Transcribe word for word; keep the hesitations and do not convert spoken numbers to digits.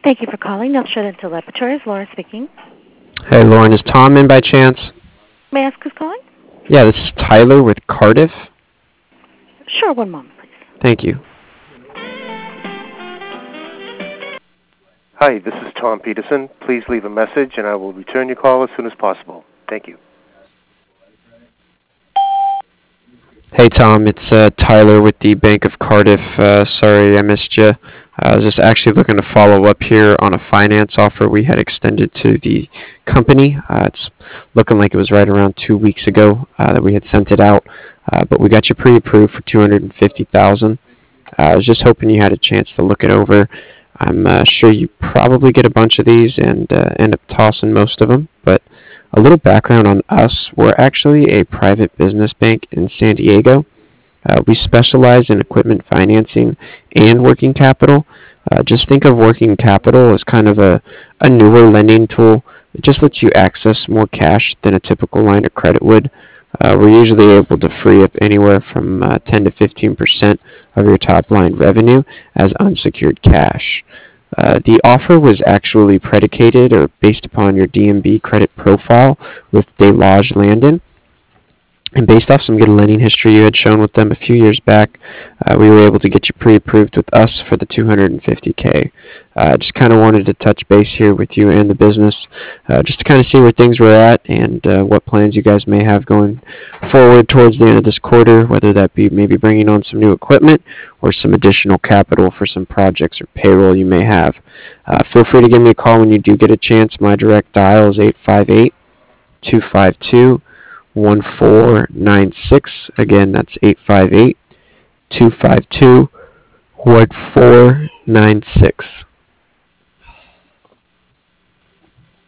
Thank you for calling Nelshire Dental Laboratories. Laura speaking. Hey, Lauren, is Tom in by chance? May I ask who's calling? Yeah, this is Tyler with Cardiff. Sure, one moment, please. Thank you. Hi, this is Tom Peterson. Please leave a message and I will return your call as soon as possible. Thank you. Hey, Tom, it's uh, Tyler with the Bank of Cardiff. Uh, sorry I missed you. I was just actually looking to follow up here on a finance offer we had extended to the company. Uh, it's looking like it was right around two weeks ago uh, that we had sent it out, uh, but we got you pre-approved for two hundred fifty thousand dollars. Uh, I was just hoping you had a chance to look it over. I'm uh, sure you probably get a bunch of these and uh, end up tossing most of them, but a little background on us. We're actually a private business bank in San Diego. Uh, we specialize in equipment financing and working capital. Uh, just think of working capital as kind of a, a newer lending tool. It just lets you access more cash than a typical line of credit would. Uh, we're usually able to free up anywhere from uh, ten to fifteen percent of your top line revenue as unsecured cash. Uh, the offer was actually predicated or based upon your D M B credit profile with Delage Landon. And based off some good lending history you had shown with them a few years back, uh, we were able to get you pre-approved with us for the two hundred fifty K. I uh, just kind of wanted to touch base here with you and the business, uh, just to kind of see where things were at and uh, what plans you guys may have going forward towards the end of this quarter, whether that be maybe bringing on some new equipment or some additional capital for some projects or payroll you may have. Uh, feel free to give me a call when you do get a chance. My direct dial is eight five eight, two five two, one four nine six. Again, that's eight five eight, two five two, one four nine six.